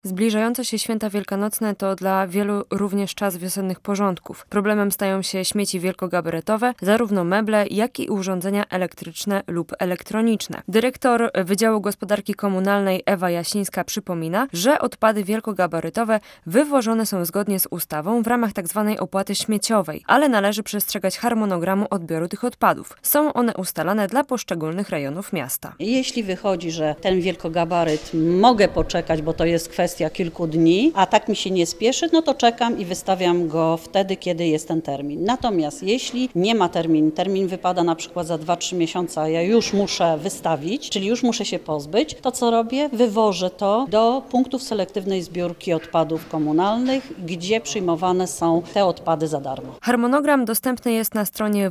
Zbliżające się święta wielkanocne to dla wielu również czas wiosennych porządków. Problemem stają się śmieci wielkogabarytowe, zarówno meble, jak i urządzenia elektryczne lub elektroniczne. Dyrektor Wydziału Gospodarki Komunalnej Ewa Jasińska przypomina, że odpady wielkogabarytowe wywożone są zgodnie z ustawą w ramach tzw. opłaty śmieciowej, ale należy przestrzegać harmonogramu odbioru tych odpadów. Są one ustalane dla poszczególnych rejonów miasta. Jeśli wychodzi, że ten wielkogabaryt mogę poczekać, bo to jest kwestia kilku dni, a tak mi się nie spieszy, no to czekam i wystawiam go wtedy, kiedy jest ten termin. Natomiast jeśli nie ma termin wypada na przykład za 2-3 miesiące, a ja już muszę wystawić, czyli już muszę się pozbyć, to co robię? Wywożę to do punktów selektywnej zbiórki odpadów komunalnych, gdzie przyjmowane są te odpady za darmo. Harmonogram dostępny jest na stronie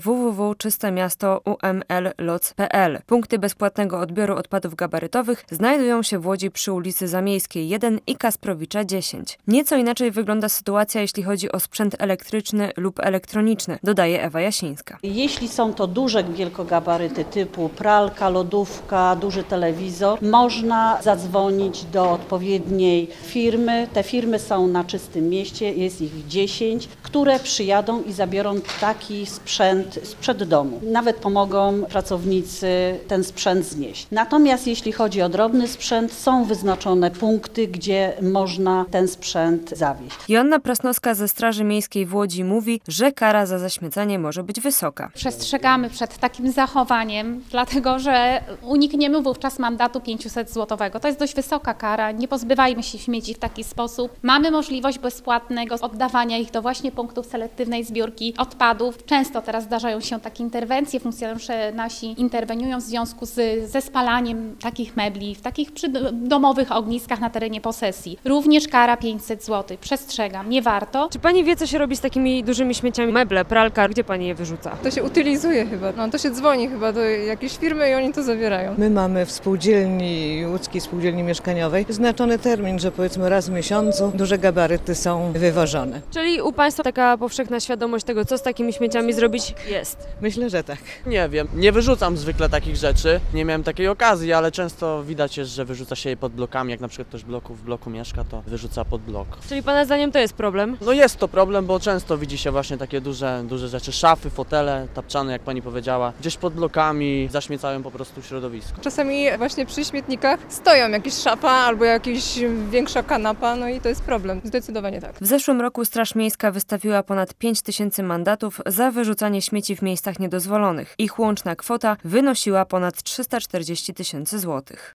www.czystemiasto.uml.loc.pl. Punkty bezpłatnego odbioru odpadów gabarytowych znajdują się w Łodzi przy ulicy Zamiejskiej 1 i Kasprowicza 10. Nieco inaczej wygląda sytuacja, jeśli chodzi o sprzęt elektryczny lub elektroniczny, dodaje Ewa Jasińska. Jeśli są to duże wielkogabaryty typu pralka, lodówka, duży telewizor, można zadzwonić do odpowiedniej firmy. Te firmy są na Czystym Mieście, jest ich 10, które przyjadą i zabiorą taki sprzęt sprzed domu. Nawet pomogą pracownicy ten sprzęt znieść. Natomiast jeśli chodzi o drobny sprzęt, są wyznaczone punkty, gdzie można ten sprzęt zawieźć. Joanna Prasnowska ze Straży Miejskiej w Łodzi mówi, że kara za zaśmiecanie może być wysoka. Przestrzegamy przed takim zachowaniem, dlatego że unikniemy wówczas mandatu 500 złotowego. To jest dość wysoka kara, nie pozbywajmy się śmieci w taki sposób. Mamy możliwość bezpłatnego oddawania ich do właśnie punktów selektywnej zbiórki odpadów. Często teraz zdarzają się takie interwencje, funkcjonariusze nasi interweniują w związku ze spalaniem takich mebli w takich domowych ogniskach na terenie posesji. Również kara 500 zł. Przestrzegam, nie warto. Czy pani wie, co się robi z takimi dużymi śmieciami? Meble, pralka, gdzie pani je wyrzuca? To się utylizuje chyba, to się dzwoni chyba do jakiejś firmy i oni to zabierają. My mamy w spółdzielni, łódzkiej spółdzielni mieszkaniowej, wyznaczony termin, że powiedzmy raz w miesiącu duże gabaryty są wywożone. Czyli u państwa taka powszechna świadomość tego, co z takimi śmieciami zrobić jest? Myślę, że tak. Nie wiem, nie wyrzucam zwykle takich rzeczy, nie miałem takiej okazji, ale często widać jest, że wyrzuca się je pod blokami, jak na przykład ktoś w bloku mieszka, to wyrzuca pod blok. Czyli pana zdaniem to jest problem? No jest to problem, bo często widzi się właśnie takie duże rzeczy, szafy, fotele, tapczany, jak pani powiedziała, gdzieś pod blokami zaśmiecają po prostu środowisko. Czasami właśnie przy śmietnikach stoją jakieś szafa albo jakaś większa kanapa, no i to jest problem, zdecydowanie tak. W zeszłym roku Straż Miejska wystawiła ponad 5000 mandatów za wyrzucanie śmieci w miejscach niedozwolonych. Ich łączna kwota wynosiła ponad 340 000 złotych.